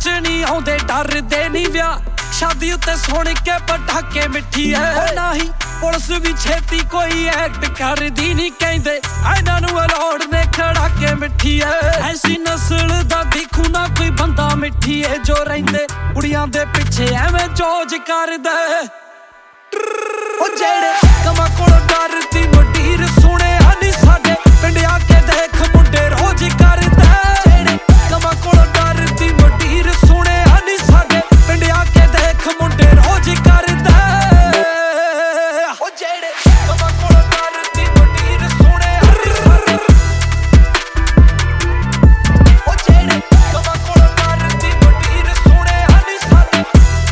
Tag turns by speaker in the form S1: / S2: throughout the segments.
S1: ਚ ਨਹੀਂ ਆਉਂਦੇ ਡਰਦੇ ਨਹੀਂ ਵਿਆਹ शादी उत्ते सुन के पटाके मिठी है ना ही पुलिस भी छेती कोई एक्ट कर दी नहीं कहंदे इन्हां नूं अलाउड ने खड़ा के मिठी है ऐसी नस्ल दा देखू ना कोई बंदा मिठी है जो रहिंदे कुड़ियां दे पिछे एवें जौज करदा ओ जेड़े कमा कोल डरदी मटीर सुने हनी साडे पिंड आके देख मुंडे रोज करदा जेड़े कमा कोल डरदी मटीर सुने हनी साडे पिंड आके देख मुंडे रोज करदा ओ जेड़े कमा कोल डरदी मटीर सुने हनी साडे ओ जेड़े कमा कोल डरदी मटीर सुने हनी साडे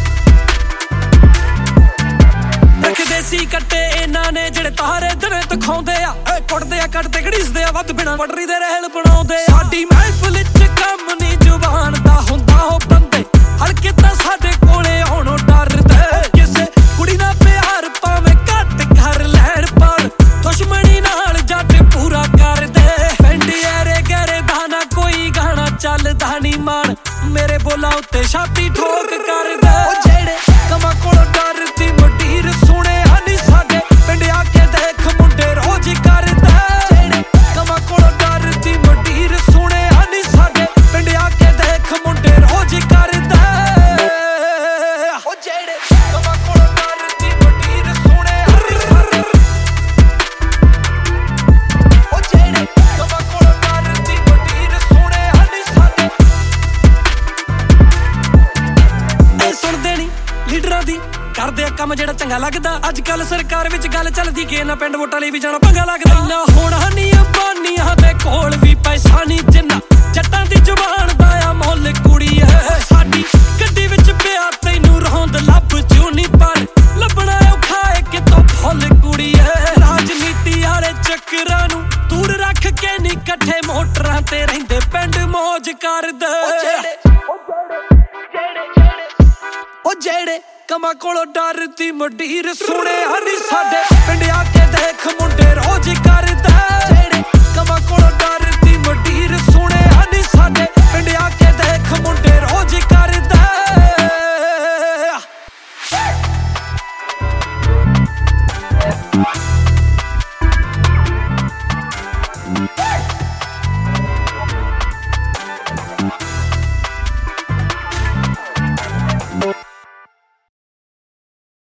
S1: रखदे सी कट्टे इन्हां ने जेड़े तारे दरे दिखाउंदे आ कुटदे आ कटदे घड़ीसदे आ वध बिना पटरी दे रहल बनाउंदे साडी महफिल च कम नी जुबान दा हुंदा हो बंदे हलके तां साडे कोले आउणों डरदे किसे कुड़ी नाल प्यार भावें घट कर लैण पर दुश्मनी नाल जट पूरा करदे पिंड ऐरे गैरे दा ना कोई गाना चलदा नी मान मेरे बोला उत्ते छाती ठोक करदे ओ जेड़े कमा कोल डरदी मटीर सुने हनी साडे पिंड आके देख मुंडे रोज करदा जेड़े कमा कोल डरदी मटीर सुने हनी साडे पिंड आके देख मुंडे रोज करदा ओ जेड़े कमा कोल डरदी मटीर सुने हनी साडे ओ जेड़े कमा कोल डरदी मटीर सुने हनी साडे ए सुनदे नी लीडरां दी ਕਰਦੇ ਆ ਕੰਮ ਜਿਹੜਾ ਚੰਗਾ ਲੱਗਦਾ ਅੱਜ ਕੱਲ ਸਰਕਾਰ ਵਿੱਚ ਗੱਲ ਚੱਲਦੀ ਕਿ ਨਾ ਪਿੰਡ ਵੋਟਾਂ ਲਈ ਵੀ ਜਾਣਾ ਪੰਗਾ ਲੱਗਦਾ ਇੰਨਾ ਹੋਣਾ ਨਹੀਂ ਅੰਬਾਨੀਆਂ ਦੇ ਕੋਲ ਵੀ ਪੈਸਾ ਨਹੀਂ ਜਿੰਨਾ ਜੱਟਾਂ ਦੀ ਜ਼ੁਬਾਨ ਦਾ ਆ ਮੁੱਲ ਕੁੜੀ ਐ ਸਾਡੀ ਗੱਡੀ ਵਿੱਚ ਪਿਆ ਤੈਨੂੰ ਰੋਂਦ ਲੱਭ ਜੂ ਨਹੀਂ ਪਰ ਲੱਭਣਾ ਔਖਾ ਏ ਕਿਤੋਂ ਫੁੱਲ ਕੁੜੀ ਐ ਰਾਜਨੀਤੀ ਵਾਲੇ ਚੱਕਰਾਂ ਨੂੰ ਦੂਰ ਰੱਖ ਕੇ ਨਹੀਂ ਇਕੱਠੇ ਮੋਟਰਾਂ ਤੇ ਰਹਿੰਦੇ ਪਿੰਡ ਮੌਜ ਕਰਦੇ ओ जेड़े कमा कोलों डरदी मटीर सुने हनी साडे पिंड